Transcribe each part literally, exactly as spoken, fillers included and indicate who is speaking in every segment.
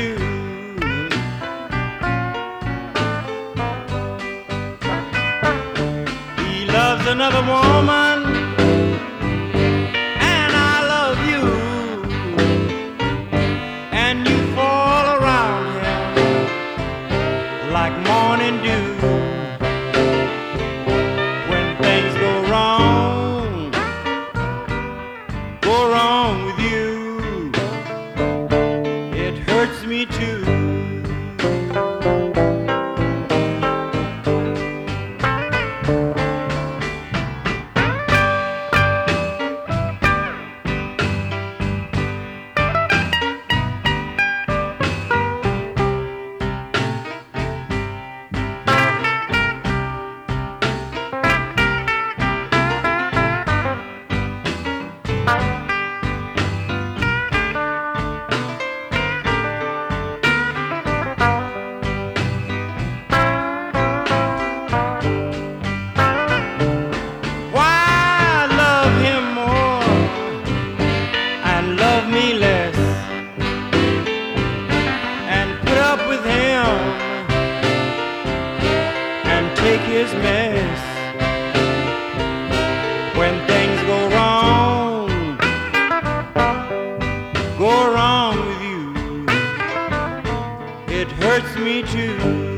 Speaker 1: you. He loves another woman, and I love you, and you fall around him like morning dew. When things go wrong, go wrong with you, it hurts me too. Me less and put up with him and take his mess. When things go wrong, go wrong with you, it hurts me too.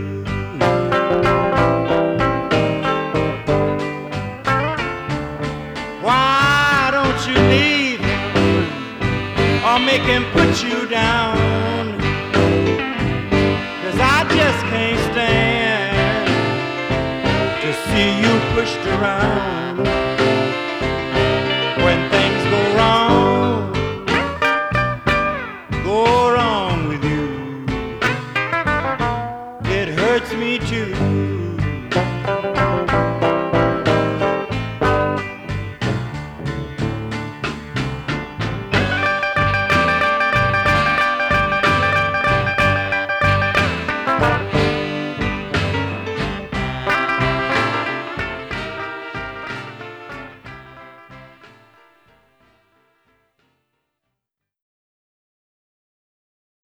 Speaker 1: Why don't you leave or make him put you down? 'Cause I just can't stand to see you pushed around.